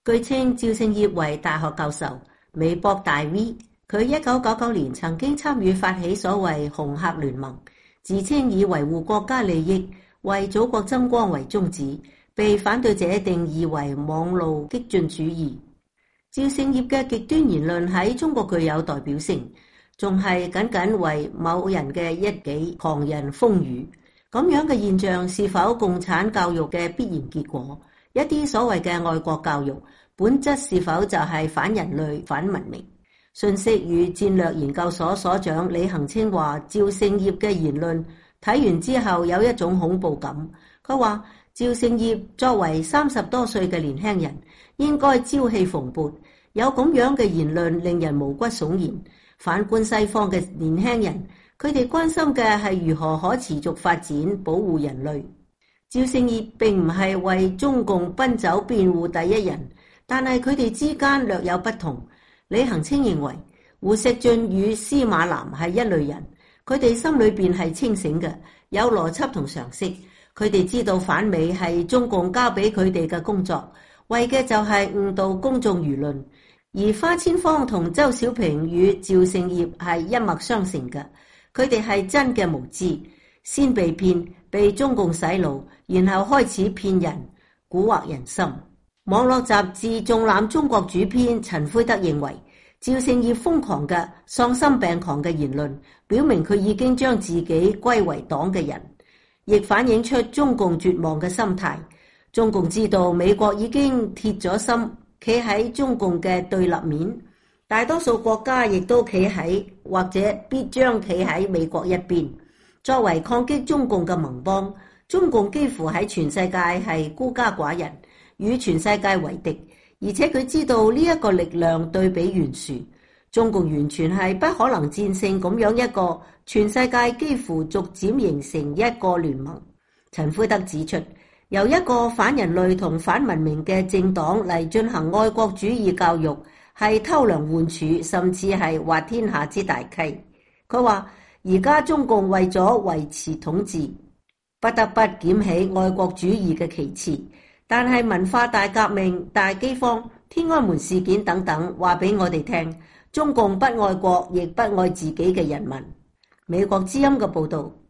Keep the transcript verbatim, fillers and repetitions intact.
據稱趙勝業為大學教授，微博大 V。佢一九九九年曾經參與發起所謂紅客聯盟，自稱以維護國家利益、為祖國爭光為宗旨，被反對者定義為網路激進主義。趙勝業嘅極端言論喺中國具有代表性，仲係僅僅為某人嘅一己，旁人風雨。咁樣嘅現象是否共產教育嘅必然結果？一啲所謂嘅愛國教育，本質是否就係反人類、反文明？信息與戰略研究所所長李恒清話：趙勝業嘅言論睇完之後有一種恐怖感。佢話趙勝業作為三十多歲嘅年輕人，應該朝氣蓬勃，有咁樣嘅言論令人毛骨悚然。反觀西方嘅年輕人，佢哋關心嘅係如何可持續發展、保護人類。趙勝業並唔係為中共奔走辯護第一人，但係佢哋之間略有不同。李恒清認為胡錫進與司馬南係一類人，佢哋心裏邊係清醒嘅，有邏輯同常識。佢哋知道反美係中共交俾佢哋嘅工作，為嘅就係誤導公眾輿論。而花千芳同周小平與趙勝業係一脈相承嘅，佢哋係真嘅無知，先被騙，被中共洗腦，然後開始騙人，蠱惑人心。網絡雜誌《縱覽中國》主編陳輝德認為，趙勝業瘋狂嘅喪心病狂嘅言論，表明佢已經將自己歸為黨嘅人，亦反映出中共絕望嘅心態。中共知道美國已經鐵咗心，企喺中共嘅對立面，大多數國家亦都企喺或者必將企喺美國一邊。作為抗擊中共嘅盟邦，中共幾乎喺全世界係孤家寡人，與全世界為敵，而且佢知道呢一個力量對比懸殊，中共完全係不可能戰勝咁樣一個全世界幾乎逐漸形成一個聯盟。陳輝德指出，由一個反人類同反文明嘅政黨嚟進行愛國主義教育，係偷梁換柱，甚至係滑天下之大稽。佢話而家中共為咗維持統治，不得不撿起愛國主義嘅旗幟。但係文化大革命、大饑荒、天安門事件等等，話俾我哋聽，中共不愛國，亦不愛自己嘅人民。美國之音嘅報導。